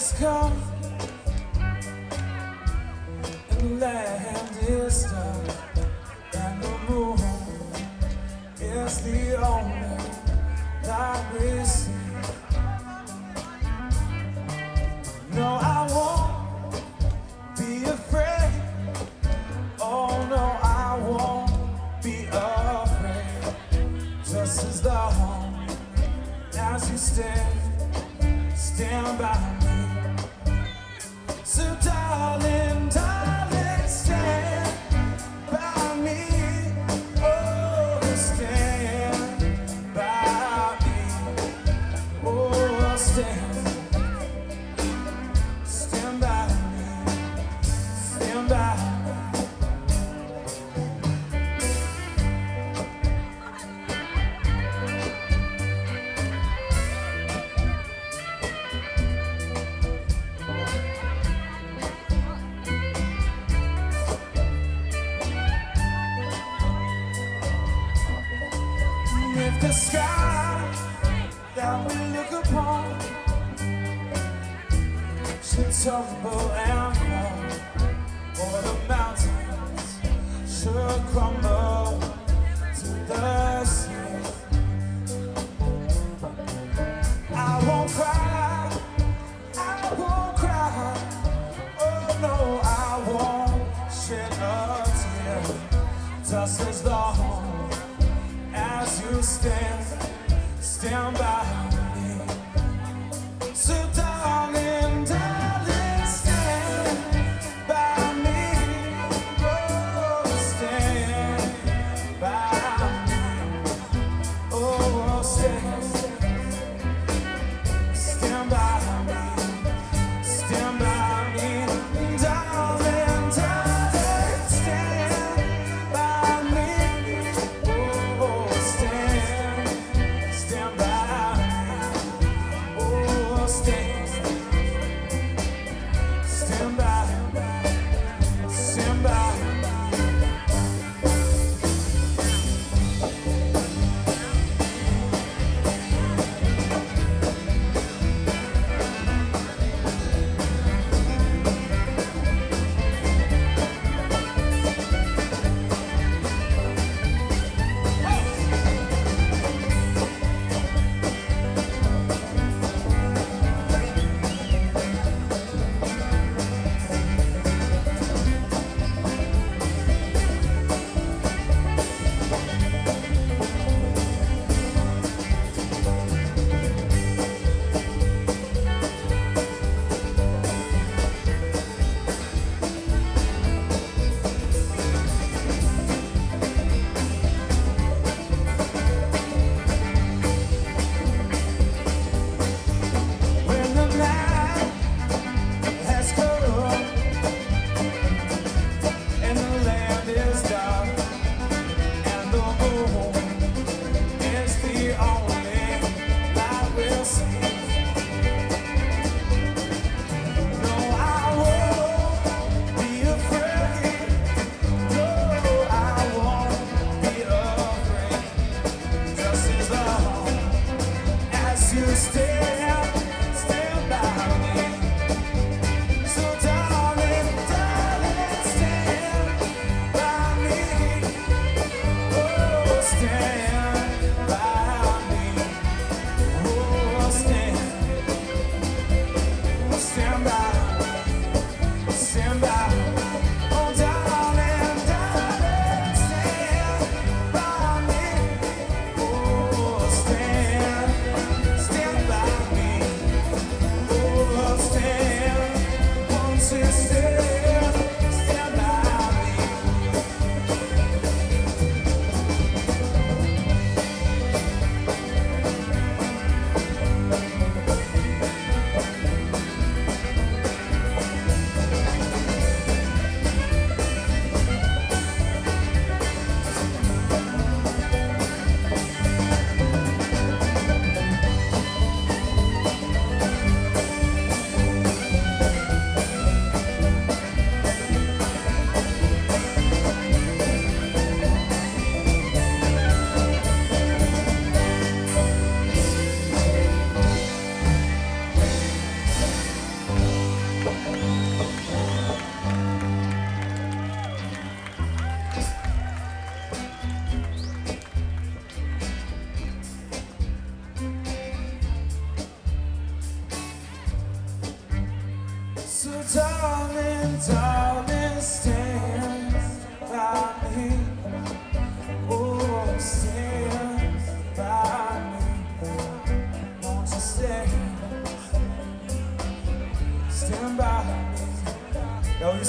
Come and the land is dark and the moon is the only light we see. No, I won't be afraid. Oh no, I won't be afraid. Just as long as you stand by me. So darling, darling, stand by me. Oh, stand by me. Oh, stand by me. Stand by me. If the sky that we look upon should tumble and fall, or the mountains should crumble to the sea, I won't cry, I won't cry. Oh no, I won't shed a tear. Just as long as you stand by me. So darling, darling, stand by me. Oh, stand by me. Oh, stand by me. Stand by me. Darling, darling, stand by me. Oh, stand by me.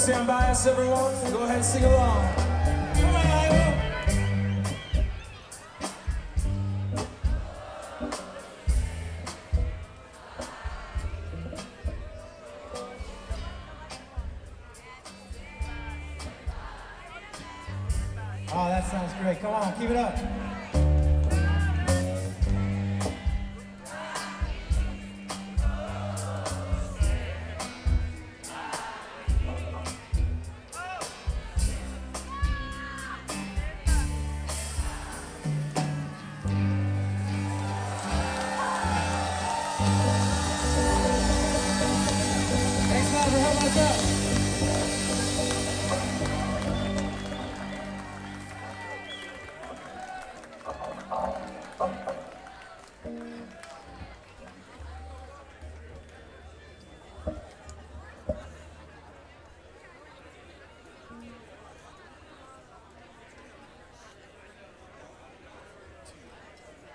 stand by us, everyone. Go ahead and sing along. Come on, Iowa. Oh, that sounds great. Come on, keep it up. Thanks a lot for helping us out.